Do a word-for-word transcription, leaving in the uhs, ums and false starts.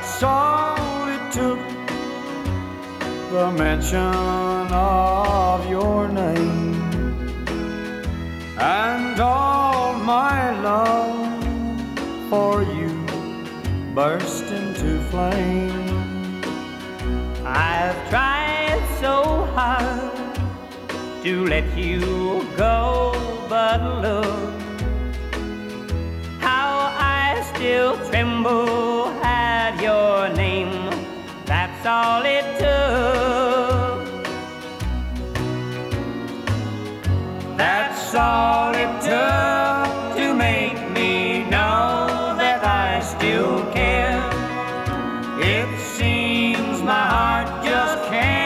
That's all it took, the mention of your name, and all my love for you burst into flame. I've tried so hard to let you go, but look how I still tremble at your name. That's all it took.